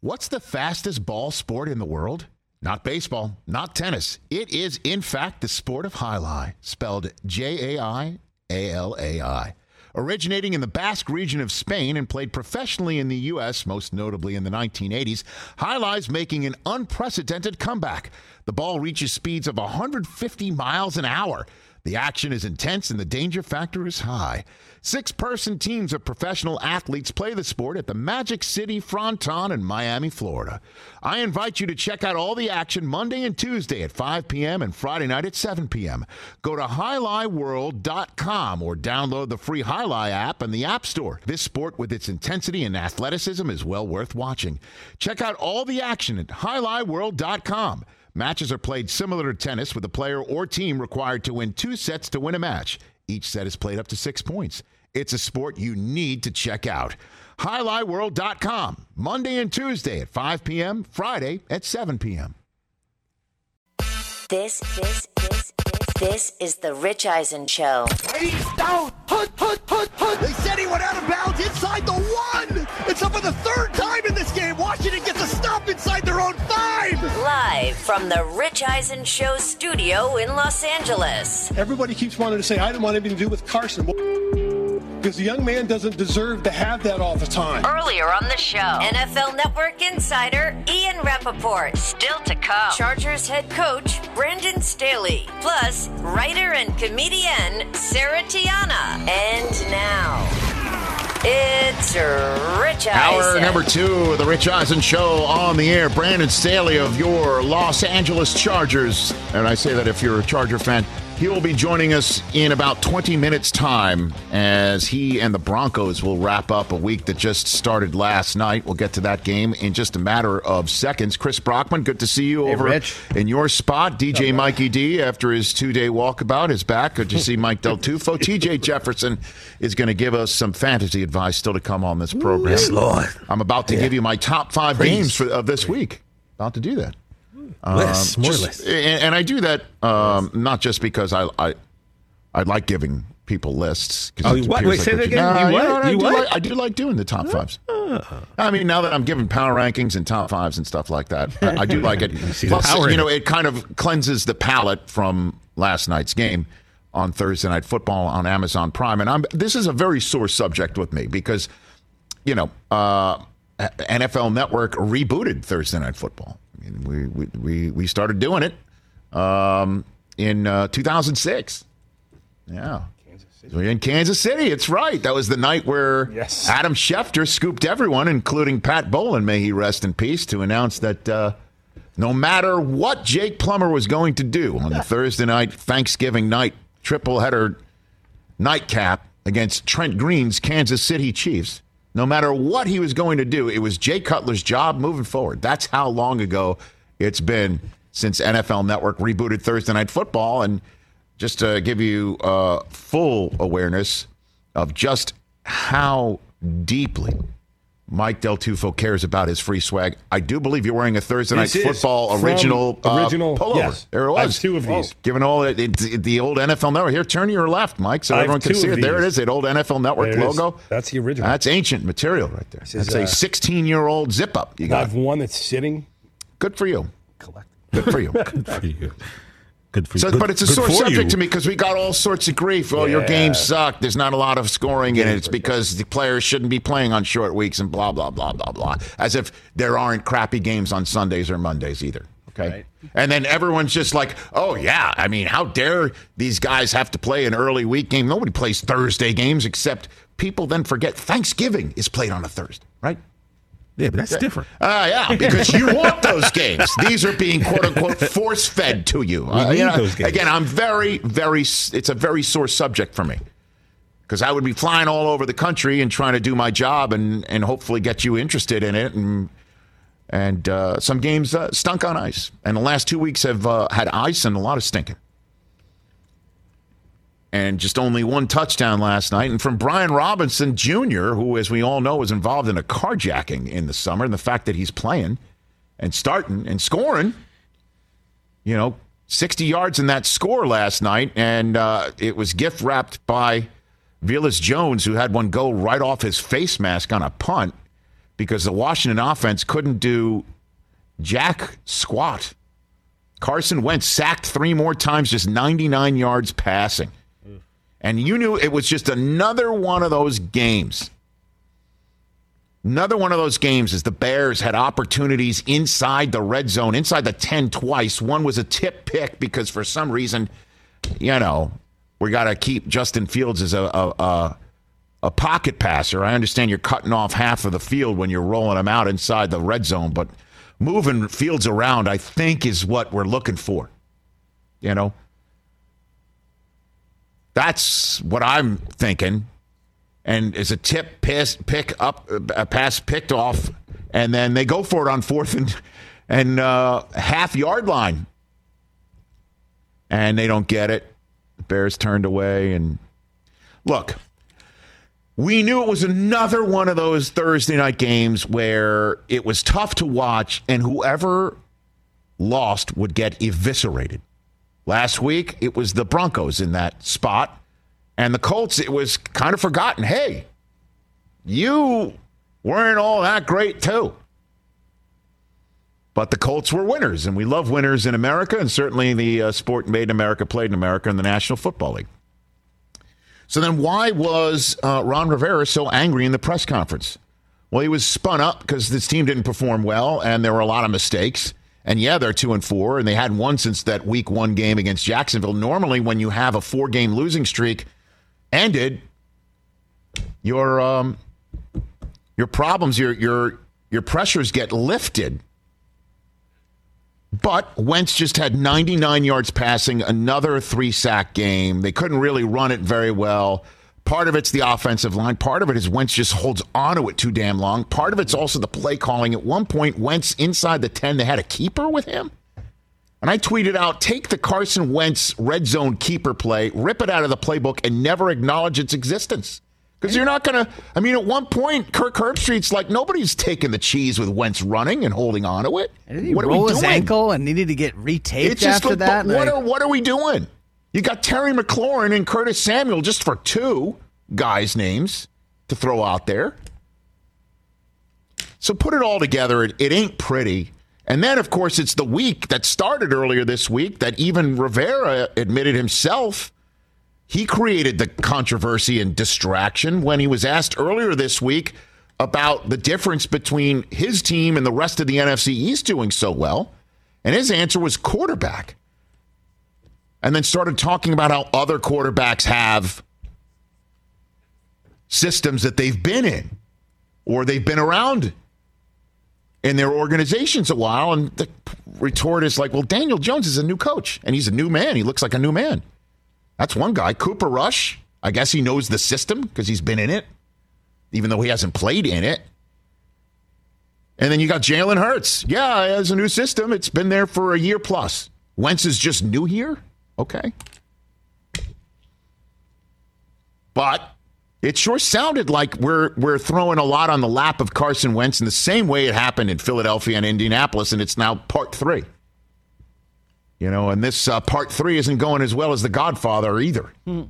What's the fastest ball sport in the world? Not baseball, not tennis. It is, in fact, the sport of jai-alai, spelled Jaialai. Originating in the Basque region of Spain and played professionally in the U.S., most notably in the 1980s, jai-alai's making an unprecedented comeback. The ball reaches speeds of 150 miles an hour. The action is intense and the danger factor is high. 6-person teams of professional athletes play the sport at the Magic City Fronton in Miami, Florida. I invite you to check out all the action Monday and Tuesday at 5 p.m. and Friday night at 7 p.m. Go to jai-alaiworld.com or download the free Jai-Alai app in the App Store. This sport with its intensity and athleticism is well worth watching. Check out all the action at jai-alaiworld.com. Matches are played similar to tennis, with a player or team required to win 2 sets to win a match. Each set is played up to 6 points. It's a sport you need to check out. jai-alaiworld.com, Monday and Tuesday at 5 p.m., Friday at 7 p.m. This is the Rich Eisen Show. He's down. They said he went out of bounds inside the 1. It's up for the 3rd time in this game. Washington gets a stop inside their own 5. Live from the Rich Eisen Show studio in Los Angeles. Everybody keeps wanting to say, I didn't want anything to do with Carson. Because the young man doesn't deserve to have that all the time. Earlier on the show, NFL Network insider Ian Rappaport. Still to come, Chargers head coach Brandon Staley. Plus, writer and comedian Sarah Tiana. And now, it's Rich Eisen. Hour number 2 of the Rich Eisen Show on the air. Brandon Staley of your Los Angeles Chargers. And I say that if you're a Charger fan. He will be joining us in about 20 minutes' time as he and the Broncos will wrap up a week that just started last night. We'll get to that game in just a matter of seconds. Chris Brockman, good to see you over in your spot. DJ Mikey D, after his 2-day walkabout, is back. Good to see Mike Del Tufo. TJ Jefferson is going to give us some fantasy advice still to come on this program. Yes, Lord. I'm about to give you my top 5 games of this week. About to do that. More lists. And I do that not just because I like giving people lists. Oh, what? Wait, say that again. I do like doing the top 5s. I mean, now that I'm giving power rankings and top 5s and stuff like that, I do like it. Plus, it kind of cleanses the palate from last night's game on Thursday Night Football on Amazon Prime. And this is a very sore subject with me because, NFL Network rebooted Thursday Night Football. I mean, we started doing it in 2006. Yeah. We're in Kansas City. It's right. That was the night where Adam Schefter scooped everyone, including Pat Bowlen, may he rest in peace, to announce that no matter what Jake Plummer was going to do on the Thursday night, Thanksgiving night, triple-header nightcap against Trent Green's Kansas City Chiefs, no matter what he was going to do, it was Jay Cutler's job moving forward. That's how long ago it's been since NFL Network rebooted Thursday Night Football. And just to give you full awareness of just how deeply Mike Del Tufo cares about his free swag, I do believe you're wearing a Thursday Night Football original pullover. Yes. There it was. I have 2 of these. Given all the old NFL Network. Here, turn to your left, Mike, so everyone can see it. There it is, that old NFL Network logo. That's the original. That's ancient material right there. That's a 16-year-old zip-up. You got. I have one that's sitting. Good for you. Good for you. Good for you. Good for you. So, but it's a sore subject to me because we got all sorts of grief. Oh, your game sucked. There's not a lot of scoring in it. It's because the players shouldn't be playing on short weeks and blah, blah, blah, blah, blah. As if there aren't crappy games on Sundays or Mondays either. Okay. Right. And then everyone's just like, oh, yeah. I mean, how dare these guys have to play an early week game? Nobody plays Thursday games except people then forget Thanksgiving is played on a Thursday, right? Yeah, but that's different. Yeah, because you want those games. These are being, quote unquote, force fed to you. Those games. Again, I'm it's a very sore subject for me because I would be flying all over the country and trying to do my job and hopefully get you interested in it. And some games stunk on ice. And the last 2 weeks have had ice and a lot of stinking. And just only 1 touchdown last night. And from Brian Robinson Jr., who, as we all know, was involved in a carjacking in the summer. And the fact that he's playing and starting and scoring, 60 yards in that score last night. And it was gift wrapped by Velus Jones, who had one go right off his face mask on a punt. because the Washington offense couldn't do jack squat. Carson Wentz sacked 3 more times, just 99 yards passing. And you knew it was just another one of those games. Another one of those games is the Bears had opportunities inside the red zone, inside the 10 twice. One was a tip pick because for some reason, we got to keep Justin Fields as a pocket passer. I understand you're cutting off half of the field when you're rolling him out inside the red zone, but moving Fields around, I think, is what we're looking for. That's what I'm thinking. And it's a tip pass picked off, and then they go for it on 4th and half-yard line. And they don't get it. The Bears turned away. And look, we knew it was another one of those Thursday night games where it was tough to watch, and whoever lost would get eviscerated. Last week, it was the Broncos in that spot. And the Colts, it was kind of forgotten. Hey, you weren't all that great, too. But the Colts were winners, and we love winners in America, and certainly the sport made in America, played in America, in the National Football League. So then why was Ron Rivera so angry in the press conference? Well, he was spun up because this team didn't perform well, and there were a lot of mistakes. And yeah, they're 2-4, and they hadn't won since that Week 1 game against Jacksonville. Normally, when you have a 4-game losing streak ended, your problems, your pressures get lifted. But Wentz just had 99 yards passing, another 3-sack game. They couldn't really run it very well. Part of it's the offensive line. Part of it is Wentz just holds onto it too damn long. Part of it's also the play calling. At one point, Wentz inside the 10, they had a keeper with him. And I tweeted out, take the Carson Wentz red zone keeper play, rip it out of the playbook, and never acknowledge its existence. Because you're not going to, at one point, Kirk Herbstreit's like, nobody's taking the cheese with Wentz running and holding on to it. And did he roll his ankle and needed to get retaped after that? What are we doing? You got Terry McLaurin and Curtis Samuel just for 2 guys' names to throw out there. So put it all together. It ain't pretty. And then, of course, it's the week that started earlier this week that even Rivera admitted himself he created the controversy and distraction when he was asked earlier this week about the difference between his team and the rest of the NFC East doing so well. And his answer was quarterback. And then started talking about how other quarterbacks have systems that they've been in or they've been around in their organizations a while. And the retort is like, well, Daniel Jones is a new coach and he's a new man. He looks like a new man. That's one guy. Cooper Rush, I guess he knows the system because he's been in it, even though he hasn't played in it. And then you got Jalen Hurts. Yeah, it has a new system. It's been there for a year plus. Wentz is just new here? Okay. But it sure sounded like we're throwing a lot on the lap of Carson Wentz in the same way it happened in Philadelphia and Indianapolis, and it's now part 3. And this part 3 isn't going as well as The Godfather either.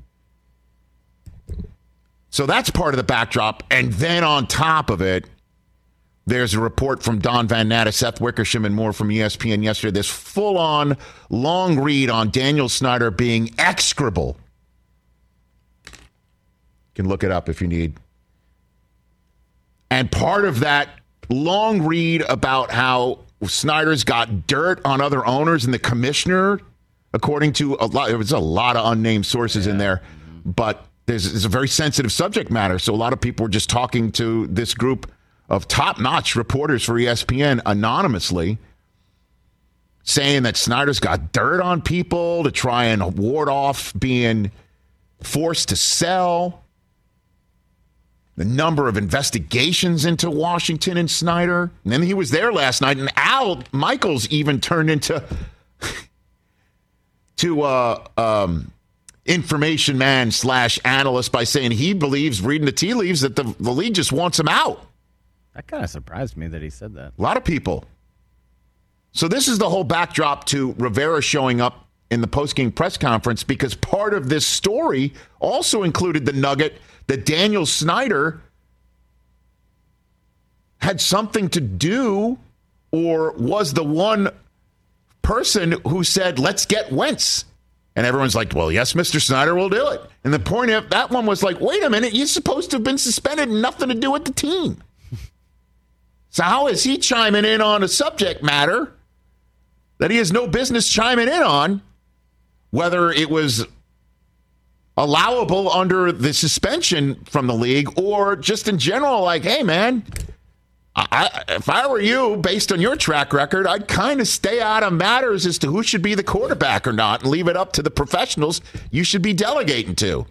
So that's part of the backdrop. And then on top of it, there's a report from Don Van Natta, Seth Wickersham, and more from ESPN yesterday. This full-on long read on Daniel Snyder being execrable. You can look it up if you need. And part of that long read about how Snyder's got dirt on other owners and the commissioner, according to there was a lot of unnamed sources in there, but it's a very sensitive subject matter. So a lot of people were just talking to this group of top-notch reporters for ESPN anonymously, saying that Snyder's got dirt on people to try and ward off being forced to sell. The number of investigations into Washington and Snyder. And then he was there last night, and Al Michaels even turned into information man / analyst by saying he believes, reading the tea leaves, that the league just wants him out. That kind of surprised me that he said that. A lot of people. So this is the whole backdrop to Rivera showing up in the postgame press conference, because part of this story also included the nugget that Daniel Snyder had something to do or was the one person who said, let's get Wentz. And everyone's like, well, yes, Mr. Snyder will do it. And the point of that one was like, wait a minute, you're supposed to have been suspended and nothing to do with the team. So how is he chiming in on a subject matter that he has no business chiming in on, whether it was allowable under the suspension from the league or just in general, like, hey, man, if I were you, based on your track record, I'd kind of stay out of matters as to who should be the quarterback or not and leave it up to the professionals you should be delegating to.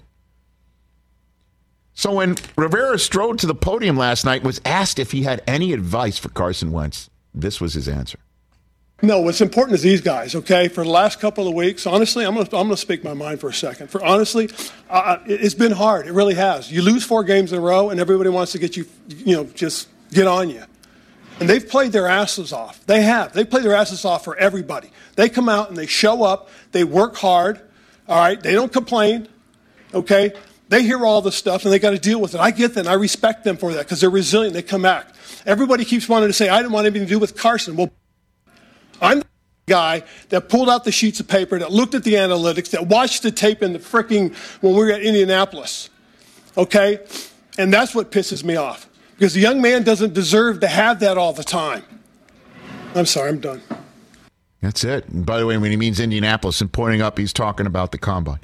So when Rivera strode to the podium last night, was asked if he had any advice for Carson Wentz, this was his answer. No, what's important is these guys, okay? For the last couple of weeks, honestly, I'm gonna speak my mind for a second. It's been hard. It really has. You lose 4 games in a row, and everybody wants to get you, just get on you. And they've played their asses off. They have. They played their asses off for everybody. They come out and they show up. They work hard, all right? They don't complain, okay? They hear all this stuff, and they got to deal with it. I get that, and I respect them for that because they're resilient. They come back. Everybody keeps wanting to say, I didn't want anything to do with Carson. Well, I'm the guy that pulled out the sheets of paper, that looked at the analytics, that watched the tape in the when we were at Indianapolis, okay? And that's what pisses me off. Because the young man doesn't deserve to have that all the time. I'm sorry, I'm done. That's it. And by the way, when he means Indianapolis and pointing up, he's talking about the Combine,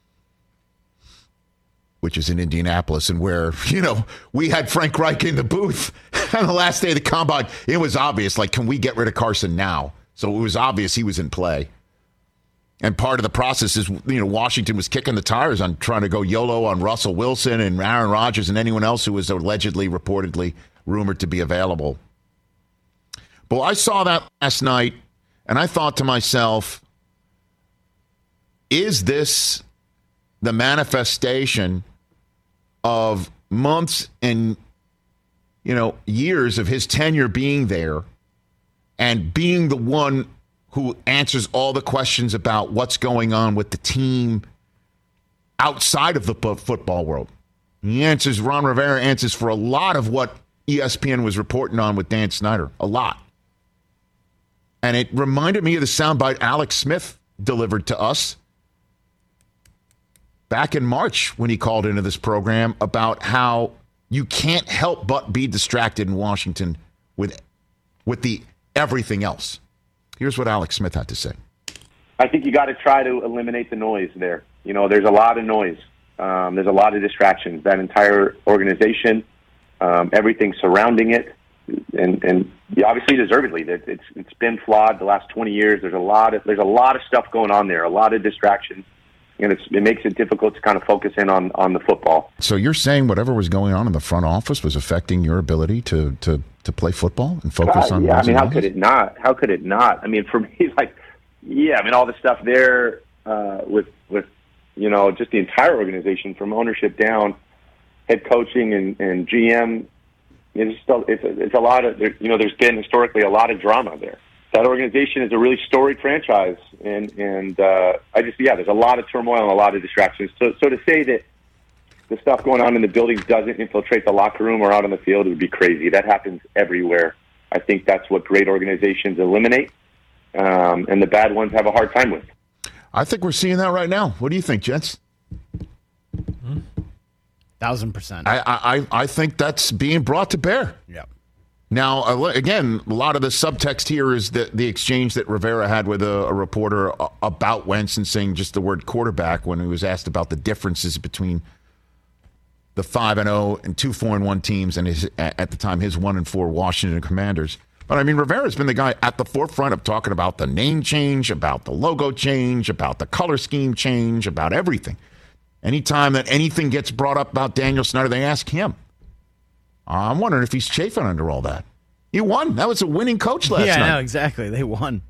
which is in Indianapolis, and where, we had Frank Reich in the booth on the last day of the Combine. It was obvious, like, can we get rid of Carson now? So it was obvious he was in play. And part of the process is, Washington was kicking the tires on trying to go YOLO on Russell Wilson and Aaron Rodgers and anyone else who was reportedly rumored to be available. But I saw that last night, and I thought to myself, is this the manifestation of months and, years of his tenure being there and being the one who answers all the questions about what's going on with the team outside of the football world? Ron Rivera answers for a lot of what ESPN was reporting on with Dan Snyder, a lot. And it reminded me of the soundbite Alex Smith delivered to us back in March when he called into this program about how you can't help but be distracted in Washington with the everything else. Here's what Alex Smith had to say. I think you got to try to eliminate the noise there. There's a lot of noise. There's a lot of distractions. That entire organization, everything surrounding it, and obviously deservedly, it's been flawed the last 20 years. There's a lot of stuff going on there, a lot of distractions, and it makes it difficult to kind of focus in on the football. So you're saying whatever was going on in the front office was affecting your ability to play football and focus on? Yeah, how could it not? How could it not? For me, all the stuff there with just the entire organization from ownership down, head coaching and GM. It's a lot of there's been historically a lot of drama there. That organization is a really storied franchise, and there's a lot of turmoil and a lot of distractions. So to say that the stuff going on in the buildings doesn't infiltrate the locker room or out on the field would be crazy. That happens everywhere. I think that's what great organizations eliminate, and the bad ones have a hard time with. I think we're seeing that right now. What do you think, gents? 1,000%. I think that's being brought to bear. Yep. Now, again, a lot of the subtext here is the exchange that Rivera had with a reporter about Wentz and saying just the word quarterback when he was asked about the differences between the 5-0 and 2-4-1 teams and at the time his 1-4 Washington Commanders. But Rivera's been the guy at the forefront of talking about the name change, about the logo change, about the color scheme change, about everything. Anytime that anything gets brought up about Daniel Snyder, they ask him. I'm wondering if he's chafing under all that. He won. That was a winning coach last night. Yeah, no, exactly. They won.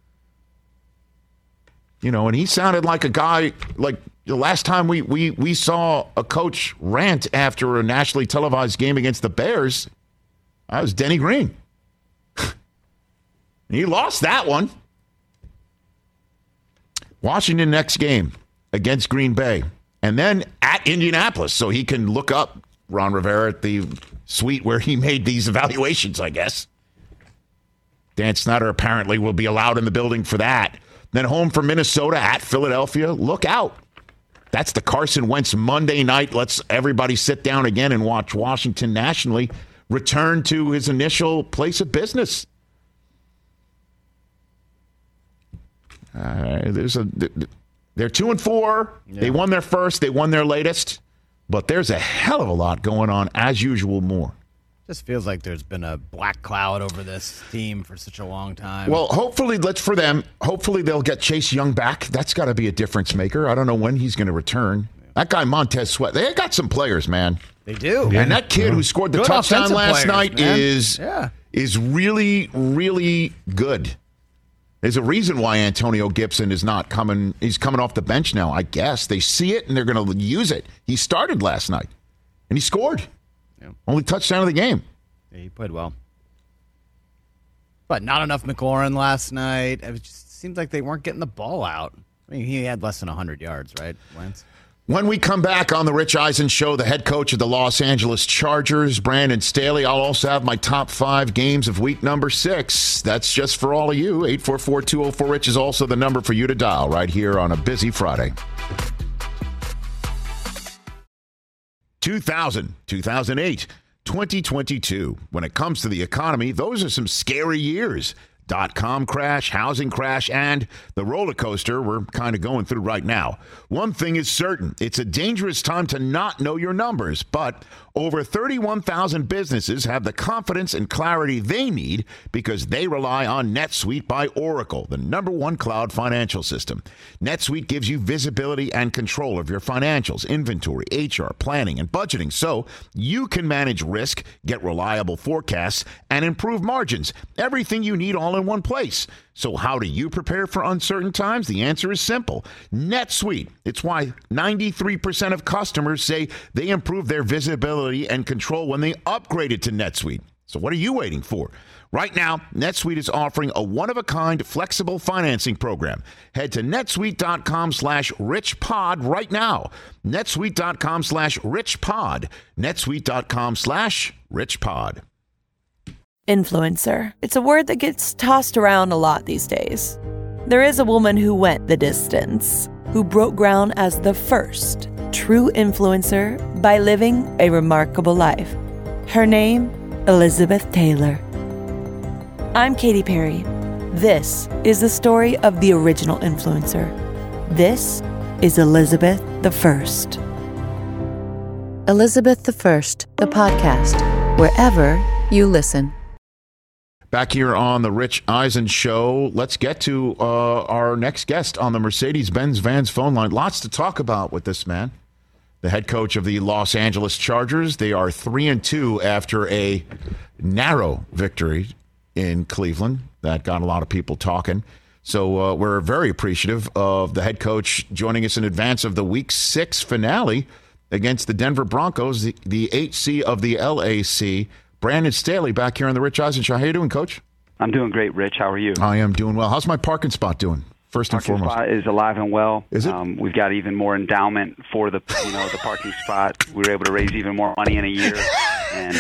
And he sounded like a guy, like the last time we saw a coach rant after a nationally televised game against the Bears, that was Denny Green. He lost that one. Washington next game against Green Bay. And then at Indianapolis, so he can look up Ron Rivera at the suite where he made these evaluations, I guess. Dan Snyder apparently will be allowed in the building for that. Then home for Minnesota at Philadelphia. Look out. That's the Carson Wentz Monday night. Let's everybody sit down again and watch Washington nationally return to his initial place of business. They're 2-4. Yeah. They won their first. They won their latest. But there's a hell of a lot going on, as usual, more. Just feels like there's been a black cloud over this team for such a long time. Well, hopefully they'll get Chase Young back. That's got to be a difference maker. I don't know when he's going to return. That guy Montez Sweat, they got some players, man. They do. And that kid who scored the touchdown last night is really, really good. There's a reason why Antonio Gibson is not coming. He's coming off the bench now, I guess. They see it, and they're going to use it. He started last night, and he scored. Yeah. Only touchdown of the game. Yeah, he played well. But not enough McLaurin last night. It just seemed like they weren't getting the ball out. I mean, he had less than 100 yards, right, Lance? When we come back on the Rich Eisen Show, the head coach of the Los Angeles Chargers, Brandon Staley. I'll also have my top 5 games of week number 6. That's just for all of you. 844-204-RICH is also the number for you to dial right here on a busy Friday. 2000, 2008, 2022. When it comes to the economy, those are some scary years. .com crash, housing crash, and the roller coaster we're kind of going through right now. One thing is certain. It's a dangerous time to not know your numbers, but over 31,000 businesses have the confidence and clarity they need because they rely on NetSuite by Oracle, the #1 cloud financial system. NetSuite gives you visibility and control of your financials, inventory, HR, planning, and budgeting so you can manage risk, get reliable forecasts, and improve margins. Everything you need all in one place. So how do you prepare for uncertain times? The answer is simple. NetSuite. It's why 93% of customers say they improve their visibility and control when they upgraded to NetSuite. So what are you waiting for? Right now, NetSuite is offering a one-of-a-kind flexible financing program. Head to netsuite.com/richpod right now. netsuite.com/richpod. netsuite.com/richpod. Influencer. It's a word that gets tossed around a lot these days. There is a woman who went the distance, who broke ground as the first true influencer by living a remarkable life. Her name, Elizabeth Taylor. I'm Katy Perry. This is the story of the original influencer. This is Elizabeth the First. Elizabeth the First, the podcast, wherever you listen. Back here on the Rich Eisen Show, let's get to our next guest on the Mercedes-Benz Vans phone line. Lots to talk about with this man, the head coach of the Los Angeles Chargers. They are 3-2 after a narrow victory in Cleveland that got a lot of people talking. So we're very appreciative of the head coach joining us in advance of the Week 6 finale against the Denver Broncos, the 8C of the LAC. Brandon Staley back here on the Rich Eisen Show. How you doing, Coach? I'm doing great, Rich. How are you? I am doing well. How's my parking spot doing? First and foremost, parking spot is alive and well. Is it? We've got even more endowment for the the parking spot. We were able to raise even more money in a year, and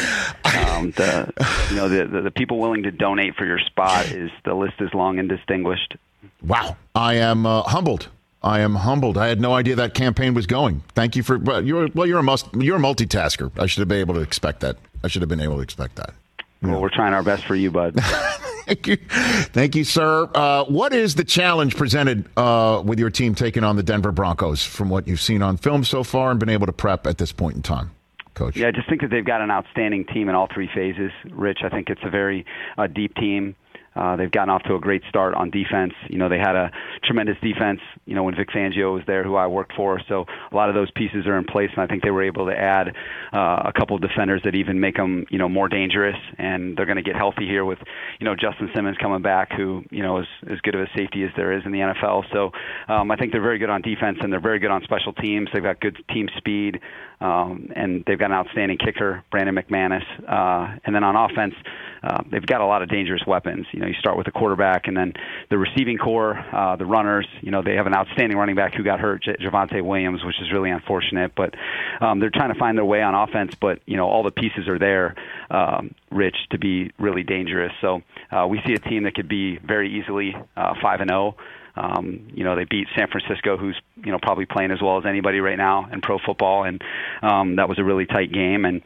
the people willing to donate for your spot the list is long and distinguished. Wow, I am humbled. I had no idea that campaign was going. Thank you for. You're a multitasker. I should have been able to expect that. Well, we're trying our best for you, bud. Thank you, sir. What is the challenge presented with your team taking on the Denver Broncos from what you've seen on film so far and been able to prep at this point in time, Coach? Yeah, I just think that they've got an outstanding team in all 3 phases, Rich. I think it's a very deep team. They've gotten off to a great start on defense. They had a tremendous defense, when Vic Fangio was there, who I worked for. So a lot of those pieces are in place, and I think they were able to add a couple of defenders that even make them, more dangerous. And they're going to get healthy here with, Justin Simmons coming back, who, is as good of a safety as there is in the NFL. So I think they're very good on defense, and they're very good on special teams. They've got good team speed, and they've got an outstanding kicker, Brandon McManus. And then on offense, they've got a lot of dangerous weapons. You start with the quarterback, and then the receiving core, the runners. They have an outstanding running back who got hurt, Javonte Williams, which is really unfortunate. But they're trying to find their way on offense. But all the pieces are there, Rich, to be really dangerous. So we see a team that could be very easily 5-0. They beat San Francisco, who's probably playing as well as anybody right now in pro football, and that was a really tight game. And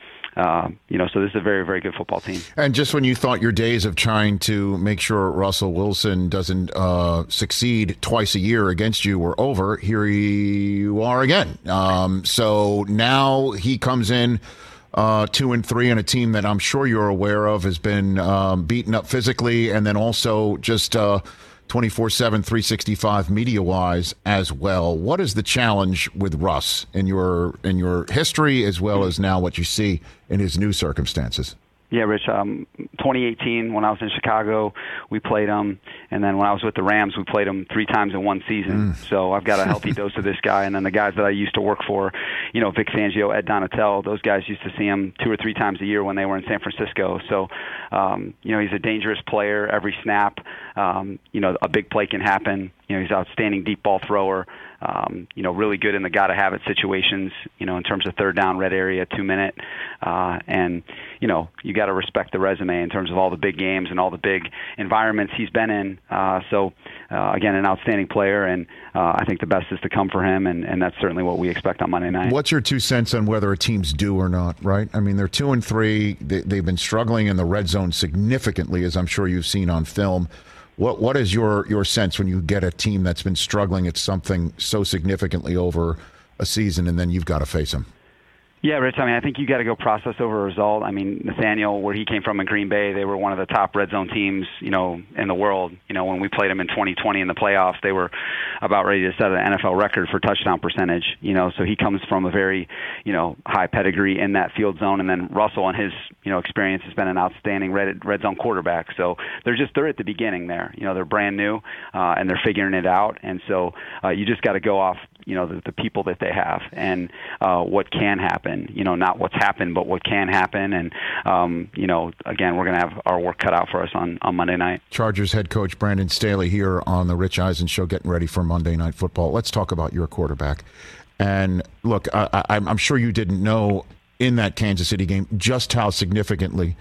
so this is a very, very good football team. And just when you thought your days of trying to make sure Russell Wilson doesn't succeed twice a year against you were over, here you are again. So now he comes in 2-3 on a team that I'm sure you're aware of has been beaten up physically, and then also just 24/7, 365 media-wise as well. What is the challenge with Russ in your history as well as now what you see in his new circumstances? Yeah, Rich, 2018, when I was in Chicago, we played him. And then when I was with the Rams, we played him 3 times in one season. So I've got a healthy dose of this guy. And then the guys that I used to work for, Vic Fangio, Ed Donatel, those guys used to see him 2 or 3 times a year when they were in San Francisco. So, he's a dangerous player every snap. A big play can happen. He's an outstanding deep ball thrower. Really good in the gotta-have-it situations, in terms of third down, red area, 2-minute. And you got to respect the resume in terms of all the big games and all the big environments he's been in. Again, an outstanding player, and I think the best is to come for him, and that's certainly what we expect on Monday night. What's your 2 cents on whether a team's due or not, right? I mean, they're 2-3. They've been struggling in the red zone significantly, as I'm sure you've seen on film. What is your sense when you get a team that's been struggling at something so significantly over a season, and then you've got to face them? Yeah, Rich, I think you got to go process over a result. Nathaniel, where he came from in Green Bay, they were one of the top red zone teams, in the world. When we played them in 2020 in the playoffs, they were about ready to set an NFL record for touchdown percentage. So he comes from a very, high pedigree in that field zone. And then Russell, and his, experience, has been an outstanding red zone quarterback. So they're at the beginning there. They're brand new, and they're figuring it out. And so you just got to go off, the people that they have and what can happen. Not what's happened, but what can happen. And, again, we're going to have our work cut out for us on Monday night. Chargers head coach Brandon Staley here on the Rich Eisen Show, getting ready for Monday Night Football. Let's talk about your quarterback. And, look, I'm sure you didn't know in that Kansas City game just how significantly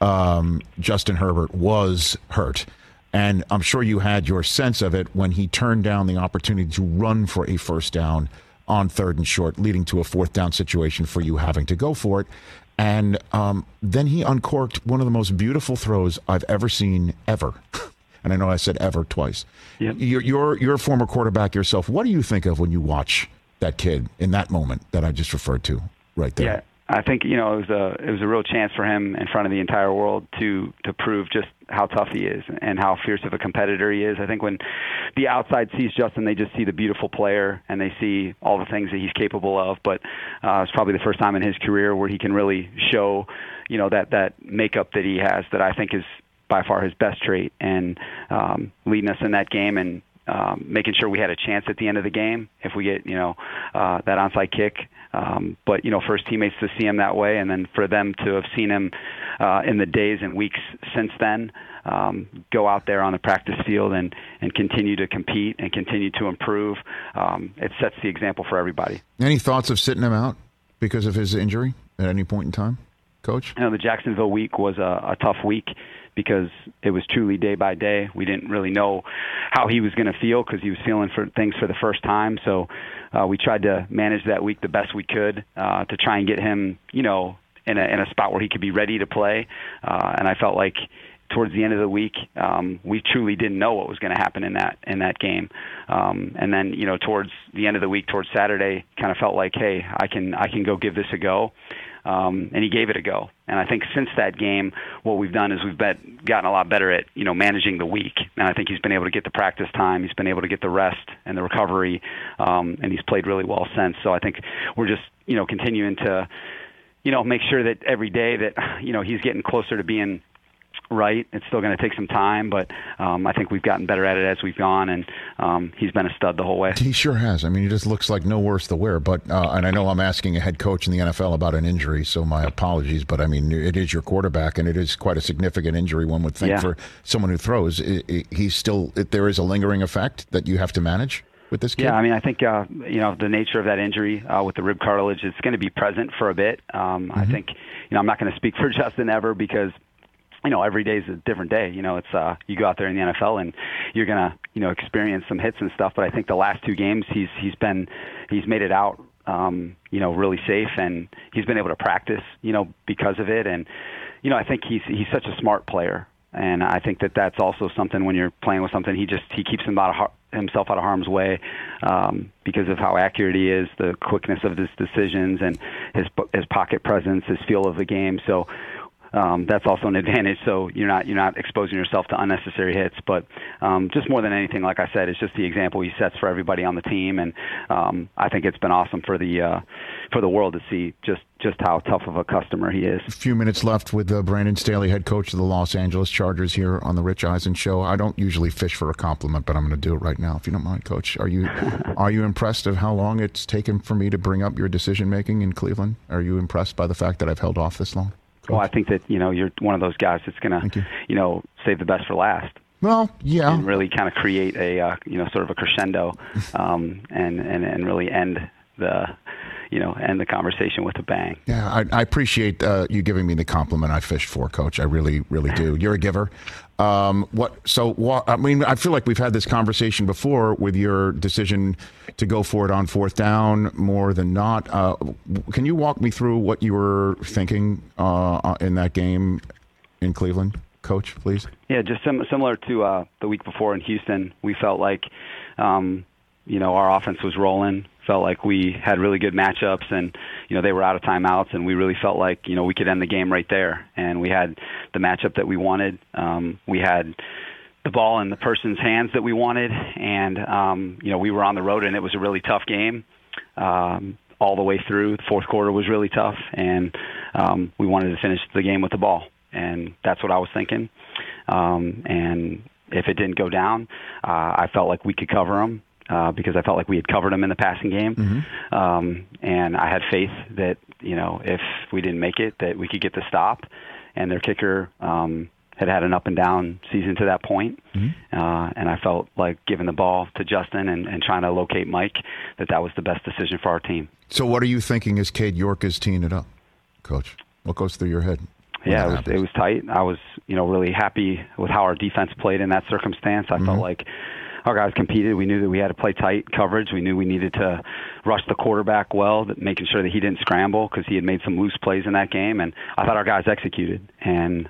Justin Herbert was hurt. And I'm sure you had your sense of it when he turned down the opportunity to run for a first down on 3rd and short, leading to a 4th down situation for you having to go for it. And then he uncorked one of the most beautiful throws I've ever seen, ever. And I know I said ever twice. Yep. You're a former quarterback yourself. What do you think of when you watch that kid in that moment that I just referred to right there? Yeah. I think it was a real chance for him in front of the entire world to prove just how tough he is and how fierce of a competitor he is. I think when the outside sees Justin, they just see the beautiful player and they see all the things that he's capable of. But it's probably the first time in his career where he can really show, that makeup that he has that I think is by far his best trait, and leading us in that game and making sure we had a chance at the end of the game if we get, that onside kick. But, for his teammates to see him that way, and then for them to have seen him in the days and weeks since then go out there on the practice field and continue to compete and continue to improve, it sets the example for everybody. Any thoughts of sitting him out because of his injury at any point in time, Coach? The Jacksonville week was a tough week because it was truly day by day. We didn't really know how he was going to feel because he was feeling for things for the first time. So we tried to manage that week the best we could to try and get him, in a spot where he could be ready to play. And I felt like towards the end of the week, we truly didn't know what was going to happen in that game. And then, towards the end of the week, towards Saturday, kind of felt like, hey, I can go give this a go. And he gave it a go. And I think since that game, what we've done is we've gotten a lot better at, managing the week. And I think he's been able to get the practice time. He's been able to get the rest and the recovery. And he's played really well since. So I think we're just, continuing to, make sure that every day that, he's getting closer to being right. It's still going to take some time, but I think we've gotten better at it as we've gone, and he's been a stud the whole way. He sure has. I mean, he just looks like no worse the wear. But and I know I'm asking a head coach in the NFL about an injury, so my apologies. But I mean, it is your quarterback, and it is quite a significant injury. One would think for someone who throws, he's still there is a lingering effect that you have to manage with this kid. Yeah, I mean, I think the nature of that injury with the rib cartilage is going to be present for a bit. I think I'm not going to speak for Justin ever because every day is a different day. It's you go out there in the NFL and you're gonna experience some hits and stuff. But I think the last 2 games he's made it out really safe, and he's been able to practice because of it. And I think he's such a smart player, and I think that's also something when you're playing with something. He keeps himself out of harm's way because of how accurate he is, the quickness of his decisions, and his pocket presence, his feel of the game. So. That's also an advantage. So you're not exposing yourself to unnecessary hits. But just more than anything, like I said, it's just the example he sets for everybody on the team, and I think it's been awesome for the world to see just how tough of a customer he is. A few minutes left with Brandon Staley, head coach of the Los Angeles Chargers, here on the Rich Eisen Show. I don't usually fish for a compliment, but I'm going to do it right now, if you don't mind, Coach. Are you impressed of how long it's taken for me to bring up your decision making in Cleveland? Are you impressed by the fact that I've held off this long? Well, I think that you're one of those guys that's going to save the best for last. Well, yeah, and really kind of create a sort of a crescendo, and really end the conversation with a bang. Yeah, I appreciate you giving me the compliment I fished for, Coach. I really, really do. You're a giver. I mean, I feel like we've had this conversation before with your decision to go for it on 4th down more than not. Can you walk me through what you were thinking in that game in Cleveland, Coach, please? Yeah, just similar to the week before in Houston. We felt like, our offense was rolling. Felt like we had really good matchups, and they were out of timeouts, and we really felt like we could end the game right there. And we had the matchup that we wanted. We had the ball in the person's hands that we wanted, and we were on the road, and it was a really tough game all the way through. The fourth quarter was really tough, and we wanted to finish the game with the ball, and that's what I was thinking. And if it didn't go down, I felt like we could cover them. Because I felt like we had covered them in the passing game. And I had faith that, if we didn't make it, that we could get the stop. And their kicker had an up-and-down season to that point. And I felt like giving the ball to Justin and trying to locate Mike, that was the best decision for our team. So what are you thinking as Cade York is teeing it up, Coach? What goes through your head? Yeah, it was tight. I was, really happy with how our defense played in that circumstance. I felt like our guys competed. We knew that we had to play tight coverage. We knew we needed to rush the quarterback well, making sure that he didn't scramble because he had made some loose plays in that game. And I thought our guys executed. And,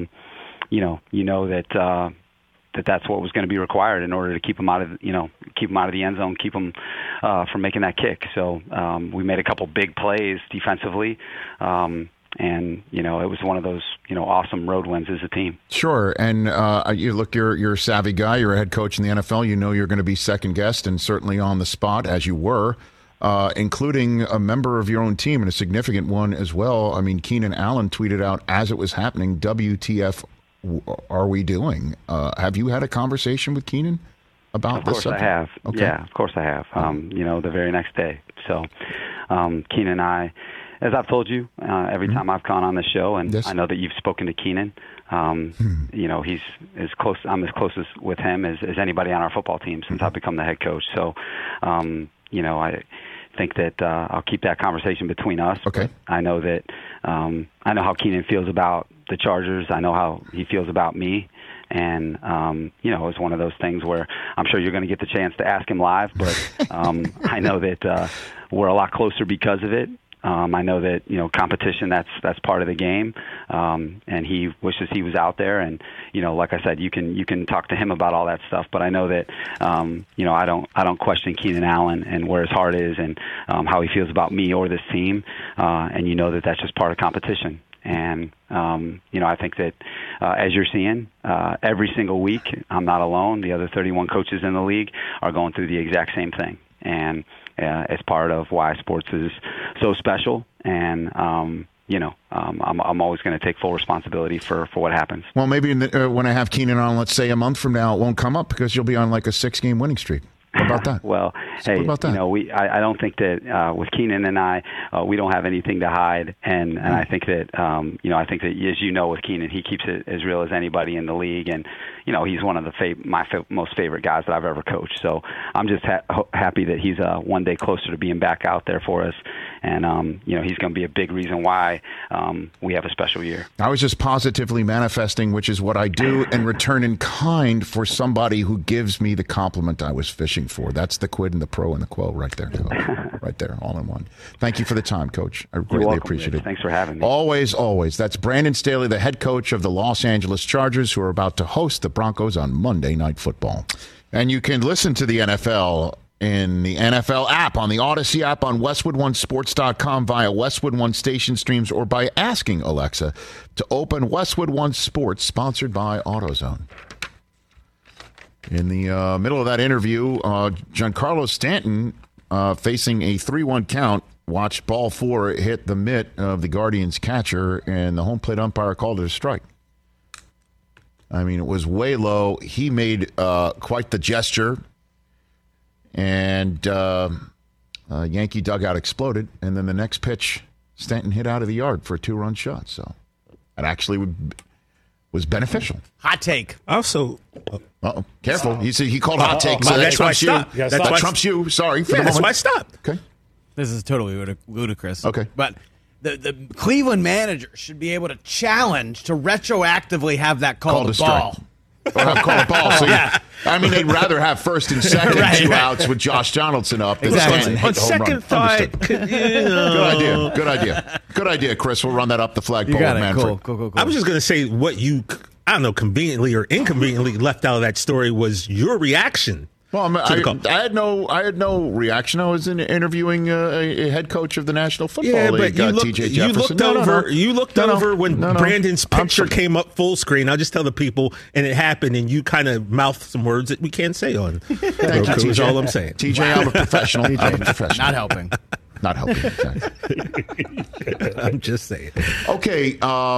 that's what was going to be required in order to keep them out of the end zone, keep them from making that kick. So we made a couple big plays defensively. And, it was one of those, awesome road wins as a team. Sure. And you're a savvy guy. You're a head coach in the NFL. You're going to be second guessed and certainly on the spot, as you were, including a member of your own team and a significant one as well. I mean, Keenan Allen tweeted out as it was happening, WTF are we doing? Have you had a conversation with Keenan about this? Of course I have. Okay. Yeah, of course I have. The very next day. So Keenan and I, as I've told you, every time I've gone on the show, and I know that you've spoken to Keenan, he's as close. I'm as close with him as anybody on our football team since I've become the head coach. So, I think that I'll keep that conversation between us. Okay. I know that I know how Keenan feels about the Chargers. I know how he feels about me. And, it's one of those things where I'm sure you're going to get the chance to ask him live, but I know that we're a lot closer because of it. I know that, competition, that's part of the game. And he wishes he was out there. And, like I said, you can talk to him about all that stuff. But I know that, I don't question Keenan Allen and where his heart is and how he feels about me or this team. And that's just part of competition. And, I think that as you're seeing, every single week, I'm not alone. The other 31 coaches in the league are going through the exact same thing. And it's part of why sports is so special. And, I'm always going to take full responsibility for what happens. Well, maybe when I have Keenan on, let's say a month from now, it won't come up because you'll be on like a 6-game winning streak. How about that? Well, hey, I don't think that with Keenan and I, we don't have anything to hide, and I think that I think that as you know with Keenan, he keeps it as real as anybody in the league, and he's one of my most favorite guys that I've ever coached. So I'm just happy that he's one day closer to being back out there for us, and he's going to be a big reason why we have a special year. I was just positively manifesting, which is what I do, and return in kind for somebody who gives me the compliment I was fishing for. That's the quid and the pro and the quo right there, Coach. Right there, all in one. Thank you for the time, Coach. I greatly appreciate it. Thanks for having me. Always, always. That's Brandon Staley, the head coach of the Los Angeles Chargers, who are about to host the Broncos on Monday Night Football. And you can listen to the NFL in the NFL app, on the Odyssey app, on WestwoodOneSports.com, via Westwood One station streams, or by asking Alexa to open Westwood One Sports, sponsored by AutoZone. In the middle of that interview, Giancarlo Stanton, facing a 3-1 count, watched ball 4 hit the mitt of the Guardians catcher, and the home plate umpire called it a strike. I mean, it was way low. He made quite the gesture, and Yankee dugout exploded, and then the next pitch, Stanton hit out of the yard for a 2-run shot. So it actually was beneficial. Hot take. Also, careful. He called hot take. So that trumps you. That trumps you. Sorry for the moment. That's why I stopped. Okay. This is totally ludicrous. Okay. But the Cleveland manager should be able to challenge to retroactively have that called a ball. Or have called a ball. So they'd rather have first and second two outs with Josh Donaldson up than Stanton hit the home run. On second thought, Good idea, Chris. We'll run that up the flagpole, Manfred. Cool. I was just going to say what you, I don't know, conveniently or inconveniently left out of that story was your reaction. Well, I had no reaction. I was interviewing a head coach of the National Football League, T.J. Jefferson. You looked over when Brandon's picture came up full screen. I'll just tell the people, and it happened, and you kind of mouthed some words that we can't say on. Thank you, T.J. Is all I'm saying. T.J., I'm a professional. Not helping. Not helping. Exactly. I'm just saying. Okay,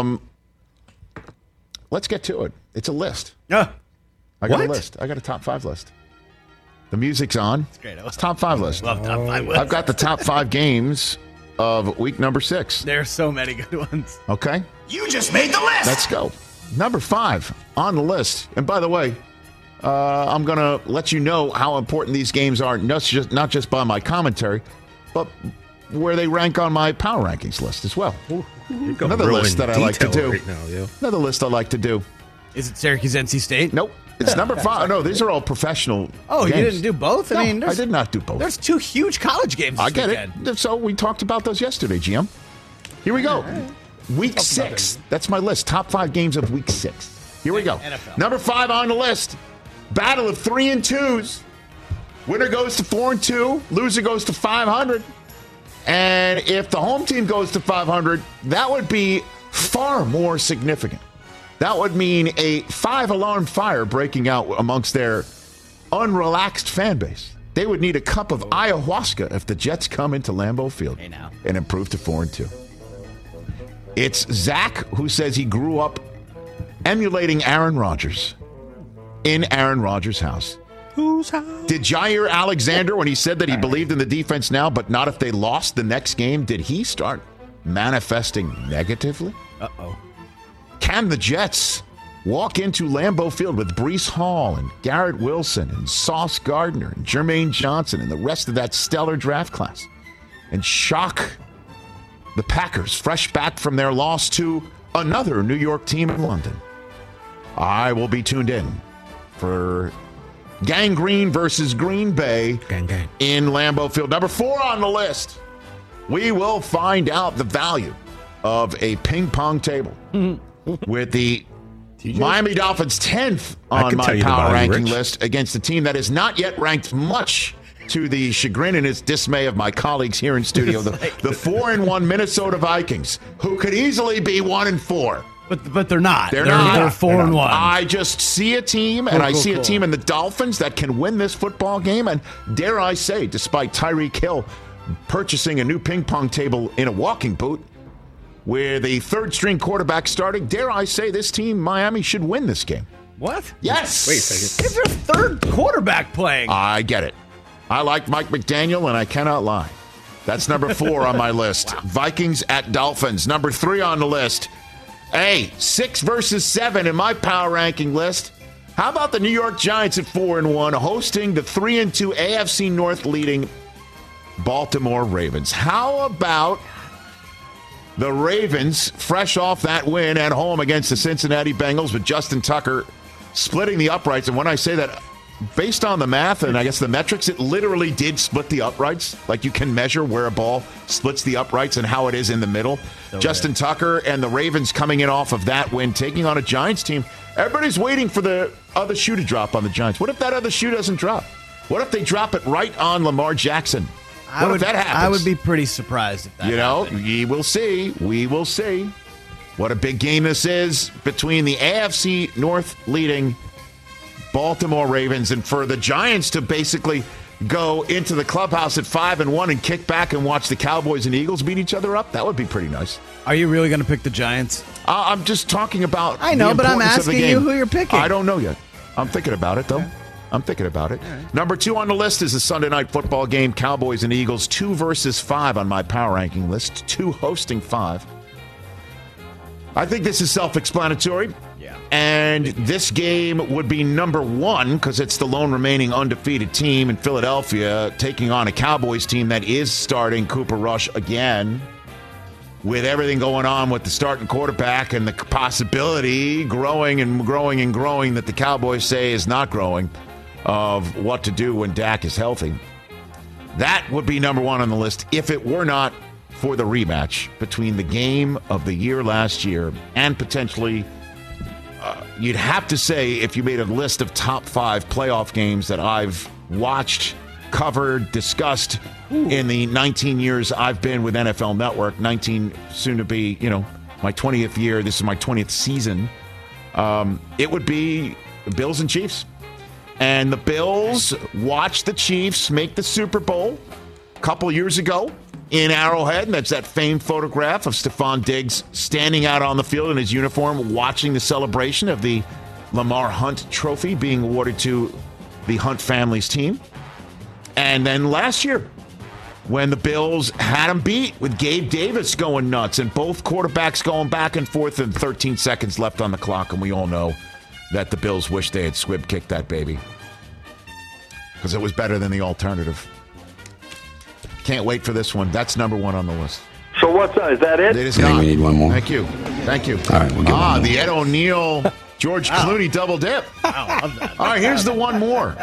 let's get to it. It's a list. Yeah. I got a list. I got a top 5 list. The music's on. It's great. It's top 5 list. Love top 5 list. I've got the top 5 games of week number 6. There's so many good ones. Okay. You just made the list. Let's go. Number 5 on the list. And by the way, I'm going to let you know how important these games are, not just by my commentary, but where they rank on my power rankings list as well. Another list that I like to do. Right now, Another list I like to do. Is it Syracuse, NC State? Nope. It's number 5. No, these are all professional games. You didn't do both? No, I did not do both. There's 2 huge college games this weekend. It. So we talked about those yesterday, GM. Here we go. Week 6. That's my list. Top 5 games of week 6. Here we go. NFL. Number 5 on the list. Battle of 3 and 2s. Winner goes to 4 and 2. Loser goes to 500. And if the home team goes to 500, that would be far more significant. That would mean a 5-alarm fire breaking out amongst their unrelaxed fan base. They would need a cup of ayahuasca if the Jets come into Lambeau Field and improve to 4 and 2. It's Zach who says he grew up emulating Aaron Rodgers in Aaron Rodgers' house. Whose house? Did Jair Alexander, when he said that he believed in the defense now, but not if they lost the next game, did he start manifesting negatively? Uh-oh. Can the Jets walk into Lambeau Field with Breece Hall and Garrett Wilson and Sauce Gardner and Jermaine Johnson and the rest of that stellar draft class and shock the Packers, fresh back from their loss to another New York team in London? I will be tuned in for Gang Green versus Green Bay in Lambeau Field. Number 4 on the list. We will find out the value of a ping pong table with the Miami Dolphins 10th on my power ranking list against a team that is not yet ranked, much to the chagrin and its dismay of my colleagues here in studio. The 4-1 Minnesota Vikings, who could easily be 1-4. But they're not. They're not. They're 4-1. I just see a team, and I see a team in the Dolphins that can win this football game. And dare I say, despite Tyreek Hill purchasing a new ping pong table in a walking boot, with a third-string quarterback starting. Dare I say this team, Miami, should win this game. What? Yes. Wait a second. It's your third quarterback playing. I get it. I like Mike McDaniel, and I cannot lie. That's number 4 on my list. Wow. Vikings at Dolphins. Number 3 on the list. Hey, 6 versus 7 in my power ranking list. How about the New York Giants at 4-1, hosting the 3-2 AFC North leading Baltimore Ravens? How about the Ravens, fresh off that win at home against the Cincinnati Bengals with Justin Tucker splitting the uprights? And when I say that, based on the math and I guess the metrics, it literally did split the uprights. Like you can measure where a ball splits the uprights and how it is in the middle. So Justin Tucker and the Ravens coming in off of that win, taking on a Giants team. Everybody's waiting for the other shoe to drop on the Giants. What if that other shoe doesn't drop? What if they drop it right on Lamar Jackson? What if that happens? I would be pretty surprised if that happened. We will see. We will see. What a big game this is between the AFC North leading Baltimore Ravens, and for the Giants to basically go into the clubhouse at 5-1 and kick back and watch the Cowboys and Eagles beat each other up. That would be pretty nice. Are you really going to pick the Giants? I'm just talking about I know, but I'm asking you who you're picking. I don't know yet. I'm thinking about it, though. Okay. I'm thinking about it. Right. Number 2 on the list is the Sunday night football game, Cowboys and Eagles, 2 versus 5 on my power ranking list, 2 hosting 5. I think this is self-explanatory. Yeah. And this game would be number 1 because it's the lone remaining undefeated team in Philadelphia taking on a Cowboys team that is starting Cooper Rush again, with everything going on with the starting quarterback and the possibility growing that the Cowboys say is not growing of what to do when Dak is healthy. That would be number 1 on the list if it were not for the rematch between the game of the year last year and potentially, you'd have to say, if you made a list of top 5 playoff games that I've watched, covered, discussed in the 19 years I've been with NFL Network, 19 soon to be, my 20th year. This is my 20th season. It would be Bills and Chiefs. And the Bills watched the Chiefs make the Super Bowl a couple years ago in Arrowhead, and that's that famed photograph of Stephon Diggs standing out on the field in his uniform watching the celebration of the Lamar Hunt Trophy being awarded to the Hunt family's team. And then last year, when the Bills had him beat with Gabe Davis going nuts and both quarterbacks going back and forth and 13 seconds left on the clock, and we all know that the Bills wish they had squib kicked that baby because it was better than the alternative. Can't wait for this one. That's number 1 on the list. So what's is that it? It is I think not. we need one more. Thank you. All right, we'll get one more. The Ed O'Neill, George Clooney double dip. I love that. All right, here's the one more.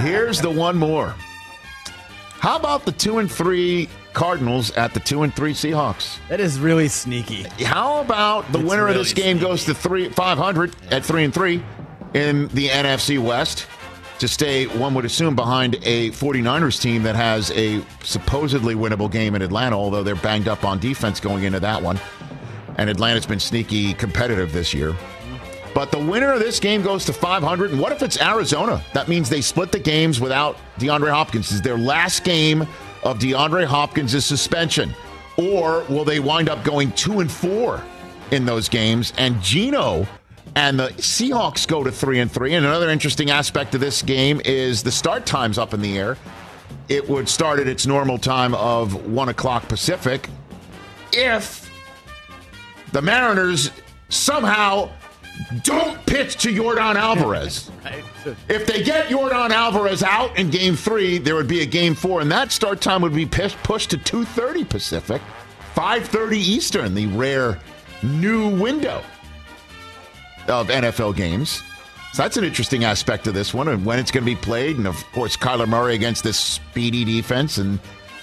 How about the 2-3 Cardinals at the 2-3 Seahawks? That is really sneaky. How about the winner of this game goes to 500 at 3-3 in the NFC West to stay, one would assume, behind a 49ers team that has a supposedly winnable game in Atlanta, although they're banged up on defense going into that one. And Atlanta's been sneaky competitive this year. But the winner of this game goes to 500. And what if it's Arizona? That means they split the games without DeAndre Hopkins. This is their last game of DeAndre Hopkins' suspension. Or will they wind up going 2-4 in those games? And Geno and the Seahawks go to 3-3. And another interesting aspect of this game is the start time's up in the air. It would start at its normal time of 1 o'clock Pacific if the Mariners somehow don't pitch to Yordan Alvarez. Right. If they get Yordan Alvarez out in Game 3, there would be a Game 4, and that start time would be pushed to 2:30 Pacific, 5:30 Eastern, the rare new window of NFL games. So that's an interesting aspect of this one, and when it's going to be played, and of course Kyler Murray against this speedy defense, and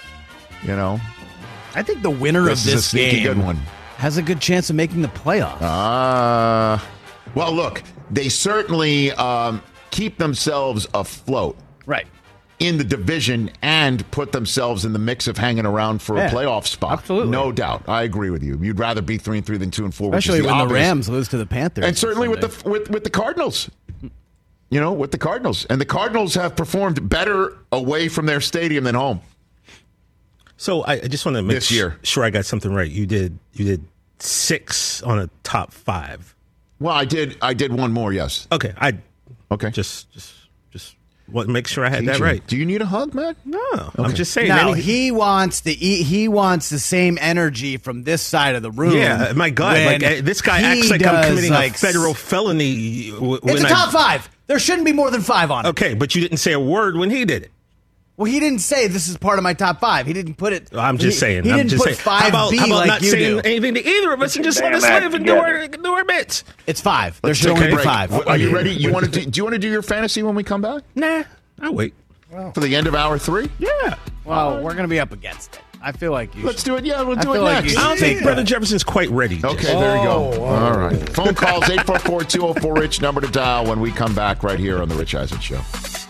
I think the winner of this game good one. has a good chance of making the playoffs. Well, look, they certainly keep themselves afloat. Right. In the division and put themselves in the mix of hanging around for a playoff spot. Absolutely. No doubt. I agree with you. You'd rather be 3-3 than 2-4. Especially when the Rams lose to the Panthers. And certainly with the Cardinals. With the Cardinals. And the Cardinals have performed better away from their stadium than home. So I just want to make sure I got something right. You did 6 on a top 5. Well, I did one more. Yes. Okay. Okay. Just make sure I had that right. Do you need a hug, man? No. Okay. I'm just saying. No, he wants the same energy from this side of the room. Yeah, my God, this guy acts like I'm committing a federal felony. It's a top 5. There shouldn't be more than 5 on it. Okay, but you didn't say a word when he did it. Well, he didn't say this is part of my top 5. He didn't put it. I'm just saying. He didn't put 5B how about like not you saying do. anything to either of us and just let us live and do our bits? It's 5. There Let's should take a only be break. 5. Are you ready? Do you want to do your fantasy when we come back? Nah, I'll wait. For the end of hour 3? Yeah. Well, we're going to be up against it. I feel like you Let's should. do it. Yeah, we'll do it feel like next. you I don't should think take Brother that. Jefferson's quite ready. Okay, there you go. All right. Phone calls, 844-204-RICH, number to dial when we come back right here on The Rich Eisen Show.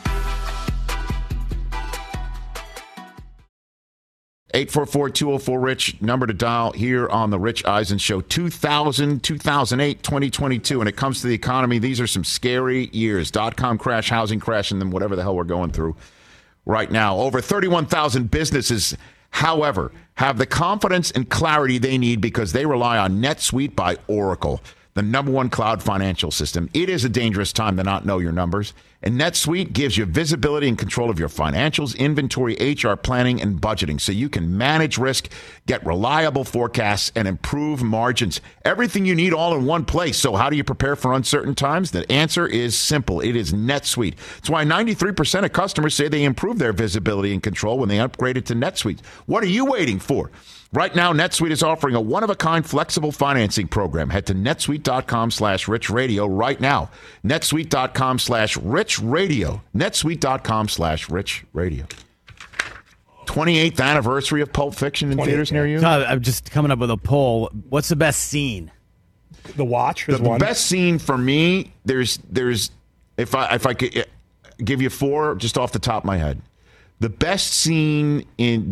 844-204-RICH, number to dial here on The Rich Eisen Show. 2000, 2008, 2022. When it comes to the economy, these are some scary years. .com crash, housing crash, and then whatever the hell we're going through right now. Over 31,000 businesses, however, have the confidence and clarity they need because they rely on NetSuite by Oracle, the #1 cloud financial system. It is a dangerous time to not know your numbers. And NetSuite gives you visibility and control of your financials, inventory, HR planning, and budgeting so you can manage risk, get reliable forecasts, and improve margins. Everything you need all in one place. So how do you prepare for uncertain times? The answer is simple. It is NetSuite. It's why 93% of customers say they improve their visibility and control when they upgraded to NetSuite. What are you waiting for? Right now, NetSuite is offering a one-of-a-kind flexible financing program. Head to netsuite.com/richradio right now. netsuite.com/richradio. netsuite.com/richradio. 28th anniversary of Pulp Fiction in theaters near you? I'm just coming up with a poll. What's the best scene? The Watch is the one. best scene for me, there's if I could give you 4 just off the top of my head. The best scenes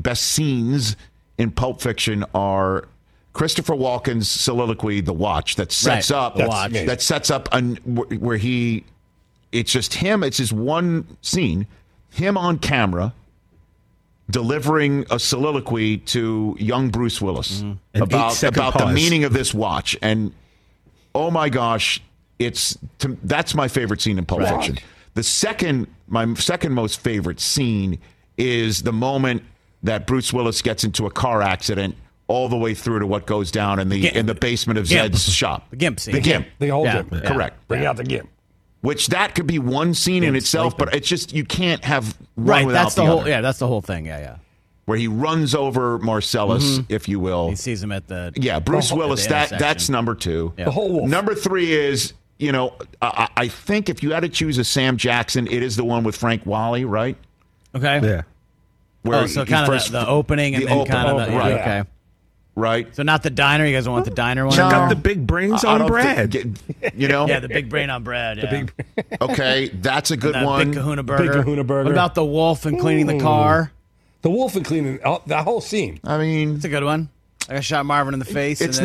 in Pulp Fiction are Christopher Walken's soliloquy, "The Watch," that sets up where it's just him. It's just one scene, him on camera delivering a soliloquy to young Bruce Willis about the meaning of this watch. And oh my gosh, that's my favorite scene in Pulp Fiction. My second most favorite scene is the moment that Bruce Willis gets into a car accident all the way through to what goes down in the basement of Zed's shop. The Gimp scene. The Gimp. The whole Gimp. Yeah. Correct. Bring out the Gimp. Which that could be one scene in itself, but it's just you can't have one without that's the other. whole. Yeah, that's the whole thing. Yeah. Where he runs over Marcellus, if you will. He sees him at the Bruce Willis. That's number 2. Yeah. The whole wolf. Number 3 is I think if you had to choose a Sam Jackson, it is the one with Frank Wally, right? Okay. Yeah. So kind of the opening and then kind of the right. Okay. Right. So not the diner. You guys want the diner one? Check out the big brains on Brad. Yeah, the big brain on Brad. Yeah. Okay, that's a good and one. Big Kahuna Burger. Big Kahuna Burger. What about the wolf and cleaning the car? The wolf and cleaning that whole scene. I mean, it's a good one. I shot Marvin in the face. It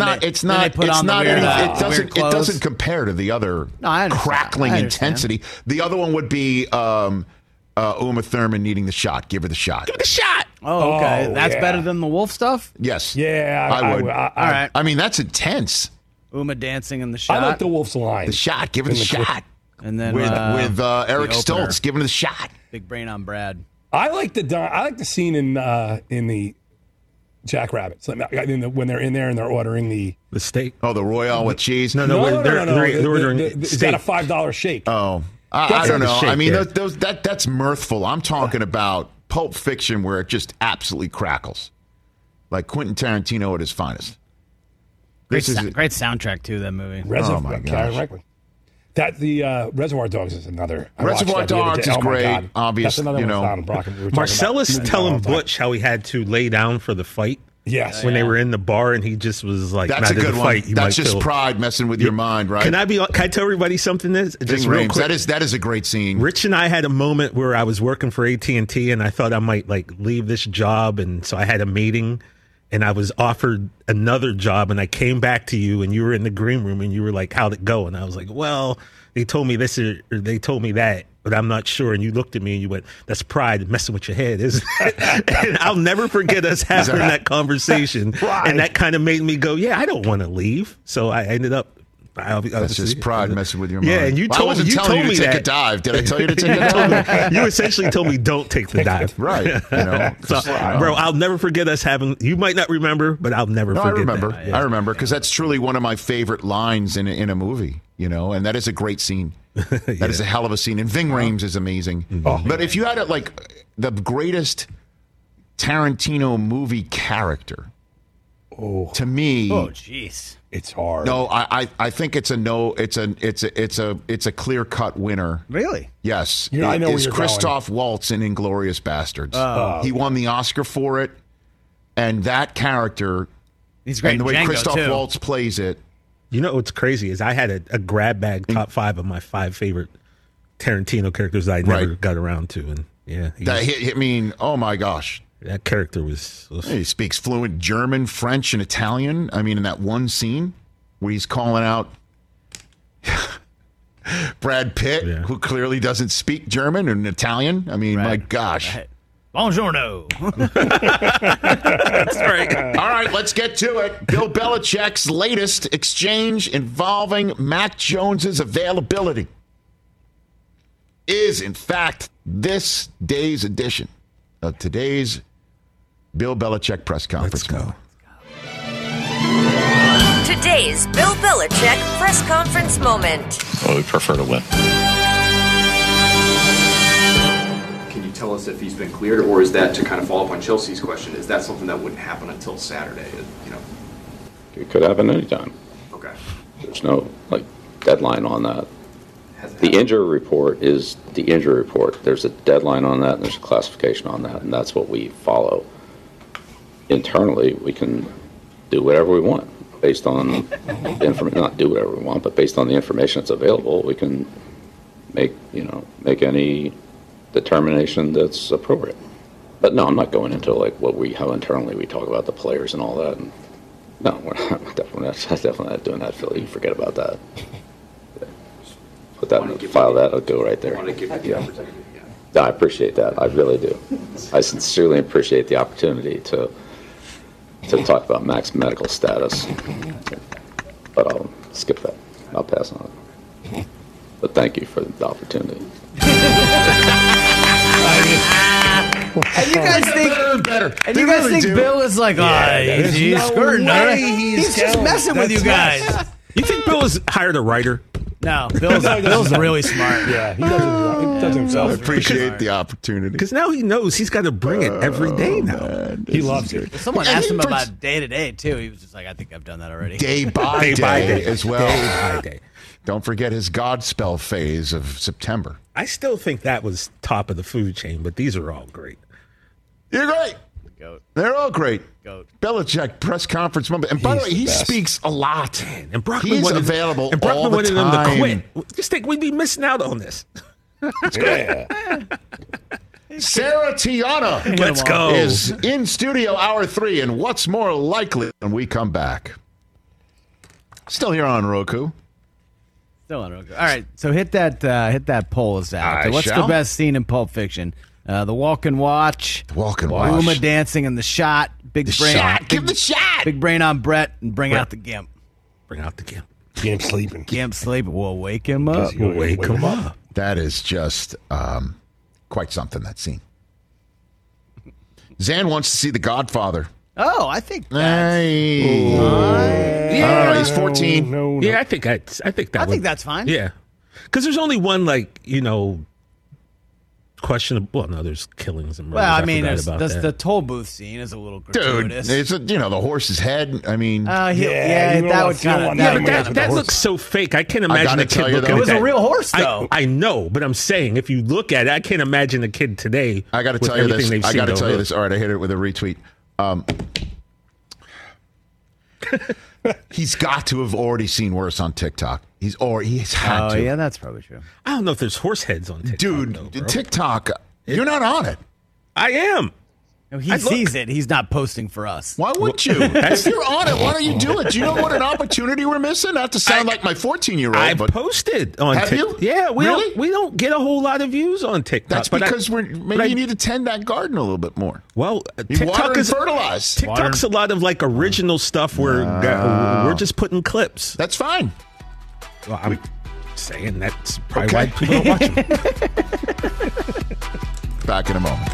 doesn't compare to the other crackling intensity. The other one would be Uma Thurman needing the shot. Give her the shot. Give her the shot. Oh, okay. That's better than the wolf stuff? Yes. Yeah, I would. All right. I mean, that's intense. Uma dancing in the shot. I like the wolf's line. The shot. Give her the shot. And then with Eric Stoltz giving the shot. Big brain on Brad. I like the scene in the Jackrabbit. So, when they're in there and they're ordering the steak. Oh, the Royale with cheese. No. They're ordering it's got a $5 shake. Oh, I don't know. I mean, that's mirthful. I'm talking about Pulp Fiction where it just absolutely crackles, like Quentin Tarantino at his finest. Great soundtrack too. That movie. Reservoir Dogs is another. Reservoir Dogs is great. Obviously, Marcellus telling Butch how he had to lay down for the fight. Yes, when they were in the bar and he just was like, "That's a good one." That's just pride messing with your mind, right? Can I tell everybody something? Just real quick. That is a great scene. Rich and I had a moment where I was working for AT&T and I thought I might leave this job, and so I had a meeting. And I was offered another job, and I came back to you, and you were in the green room, and you were like, "How'd it go?" And I was like, "Well, they told me this, or they told me that." but I'm not sure. And you looked at me and you went, that's pride messing with your head, isn't it? And I'll never forget us having that conversation. And that kind of made me go, yeah, I don't want to leave. So I ended up. That's just pride messing with your mind. Yeah, and you told, I wasn't telling you to take a dive. Did I tell you to take a dive? You essentially told me don't take the dive. Right. So, bro, I'll never forget us having. You might not remember, but I'll never forget. I remember. That. Yeah. I remember because that's truly one of my favorite lines in a movie. And that is a great scene. That is a hell of a scene. And Ving Rhames is amazing. But if you had the greatest Tarantino movie character, to me, jeez. It's hard. No, I think it's a no. It's a clear cut winner. Really? Yes. I know it's Christoph Waltz in Inglourious Bastards. He won the Oscar for it, and that character. He's great. And the way Django Christoph too. Waltz plays it. You know what's crazy is I had a grab bag top 5 of my 5 favorite Tarantino characters that I never got around to, and I mean, oh my gosh. That character was... He speaks fluent German, French, and Italian. I mean, in that one scene where he's calling out Brad Pitt, who clearly doesn't speak German and Italian. I mean, my gosh. Buongiorno. That's right. All right, let's get to it. Bill Belichick's latest exchange involving Mac Jones's availability is, in fact, this day's edition of today's Bill Belichick press conference. Let's go. Today's Bill Belichick press conference moment. Well, we prefer to win. Can you tell us if he's been cleared, or is that, to kind of follow up on Chelsea's question, is that something that wouldn't happen until Saturday? It could happen anytime. Okay. There's no deadline on that. The injury report is the injury report. There's a deadline on that, and there's a classification on that, and that's what we follow. Internally, we can do whatever we want based on information. Not do whatever we want, but based on the information that's available, we can make any determination that's appropriate. But no, I'm not going into how internally we talk about the players and all that. And no, we're not, definitely not doing that, Philly. You forget about that. Put that in the file. That'll go right there. Yeah, I appreciate that. I really do. I sincerely appreciate the opportunity to talk about Mac's medical status. But I'll skip that. I'll pass on it. But thank you for the opportunity. And you guys think Bill is like, he's skirting. He's just messing with you guys. You think Bill has hired a writer? No, Bill's really smart. Yeah, he does himself. I appreciate the opportunity. Because now he knows he's got to bring it every day now. He loves it. Someone asked him about day to day, too. He was just like, I think I've done that already. Day by day as well. Day by day. Don't forget his Godspell phase of September. I still think that was top of the food chain, but these are all great. You're great. Goat. They're all great. Goat. Belichick press conference moment. And by the way, he speaks a lot. Man, and Brockman He's available and Brockman all the wanted time. him to quit. Just think we'd be missing out on this. That's great. Sarah Tiana, let's go, is in studio hour 3, and what's more likely when we come back? Still here on Roku. Still on Roku. All right, so hit that poll is out. What's the best scene in Pulp Fiction? The walk and watch. The walk and watch. Uma dancing in the shot. Big the brain. Shot. Give the shot. Big brain on Brett and bring out the Gimp. Bring out the Gimp. Gimp sleeping. Gimp sleeping. We'll wake him up. We'll wake him up. That is just quite something, that scene. Zan wants to see The Godfather. Oh, I think that's... Hey. I don't know. He's 14. No. Yeah, I think that's fine. Yeah. Because there's only one, questionable. Well, no, there's killings and murders. Well, I mean, the toll booth scene is a little gratuitous. Dude, it's the horse's head. I mean, that would kind of. Yeah, but that looks so fake. I can't imagine a kid looking. It was a real horse, though. I know, but I'm saying if you look at it, I can't imagine a kid today. I got to tell you this. All right, I hit it with a retweet. He's got to have already seen worse on TikTok. He's had to. Oh, yeah, that's probably true. I don't know if there's horse heads on TikTok. Dude, TikTok, you're not on it. I am. No, he sees it. He's not posting for us. Why wouldn't you? If you're on it, why don't you do it? Do you know what an opportunity we're missing? Not to sound like my 14-year-old. I've posted on TikTok. Have you? Yeah, we really? don't get a whole lot of views on TikTok. That's because maybe you need to tend that garden a little bit more. Well, TikTok is fertilized. TikTok's a lot of like original stuff where we're just putting clips. That's fine. Well, I'm saying that's probably why people don't watch them. Back in a moment.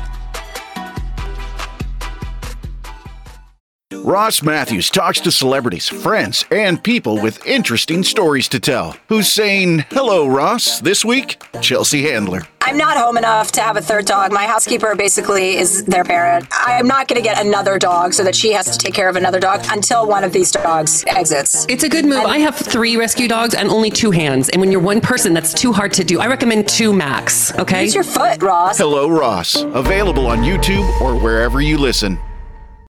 Ross Matthews talks to celebrities, friends, and people with interesting stories to tell. Who's saying, hello, Ross, this week? Chelsea Handler. I'm not home enough to have a third dog. My housekeeper basically is their parent. I'm not going to get another dog so that she has to take care of another dog until one of these dogs exits. It's a good move. I have 3 rescue dogs and only 2 hands. And when you're one person, that's too hard to do. I recommend 2 max, okay? Use your foot, Ross. Hello, Ross. Available on YouTube or wherever you listen.